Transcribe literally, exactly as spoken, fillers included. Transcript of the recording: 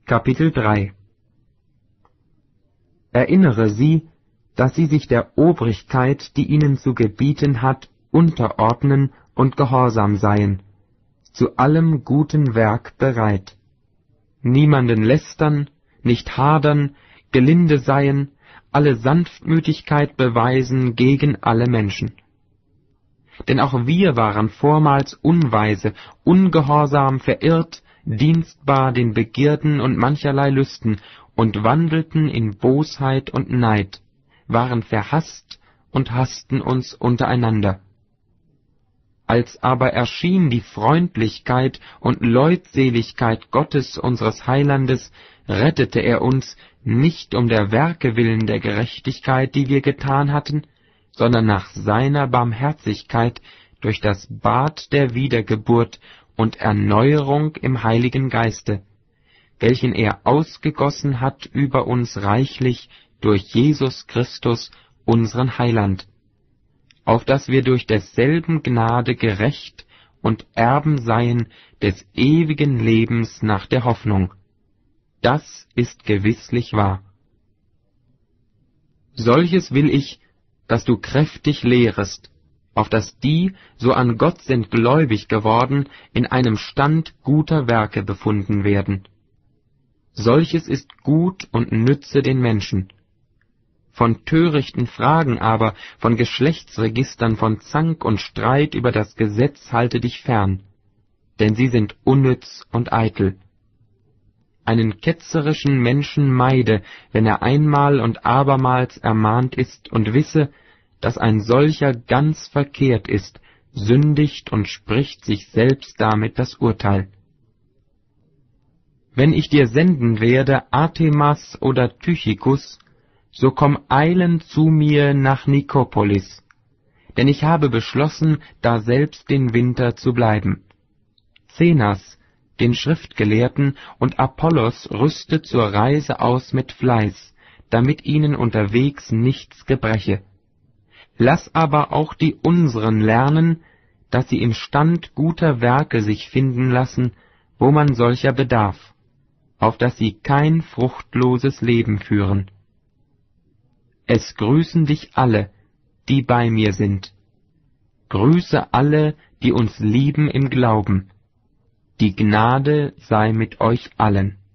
Kapitel drei. Erinnere sie, dass sie sich der Obrigkeit, die ihnen zu gebieten hat, unterordnen und gehorsam seien, zu allem guten Werk bereit, niemanden lästern, nicht hadern, gelinde seien, alle Sanftmütigkeit beweisen gegen alle Menschen. Denn auch wir waren vormals unweise, ungehorsam, verirrt, dienstbar den Begierden und mancherlei Lüsten und wandelten in Bosheit und Neid, waren verhasst und hassten uns untereinander. Als aber erschien die Freundlichkeit und Leutseligkeit Gottes unseres Heilandes, rettete er uns nicht um der Werke willen der Gerechtigkeit, die wir getan hatten, sondern nach seiner Barmherzigkeit durch das Bad der Wiedergeburt und Erneuerung im Heiligen Geiste, welchen er ausgegossen hat über uns reichlich durch Jesus Christus, unseren Heiland, auf dass wir durch desselben Gnade gerecht und Erben seien des ewigen Lebens nach der Hoffnung. Das ist gewisslich wahr. Solches will ich, dass du kräftig lehrest, auf dass die, so an Gott sind gläubig geworden, in einem Stand guter Werke befunden werden. Solches ist gut und nütze den Menschen. Von törichten Fragen aber, von Geschlechtsregistern, von Zank und Streit über das Gesetz halte dich fern, denn sie sind unnütz und eitel. Einen ketzerischen Menschen meide, wenn er einmal und abermals ermahnt ist und wisse, dass ein solcher ganz verkehrt ist, sündigt und spricht sich selbst damit das Urteil. Wenn ich dir senden werde Artemas oder Tychicus, so komm eilend zu mir nach Nikopolis, denn ich habe beschlossen, daselbst den Winter zu bleiben. Zenas, den Schriftgelehrten, und Apollos rüste zur Reise aus mit Fleiß, damit ihnen unterwegs nichts gebreche. Lass aber auch die unseren lernen, dass sie im Stand guter Werke sich finden lassen, wo man solcher bedarf, auf dass sie kein fruchtloses Leben führen. Es grüßen dich alle, die bei mir sind. Grüße alle, die uns lieben im Glauben. Die Gnade sei mit euch allen.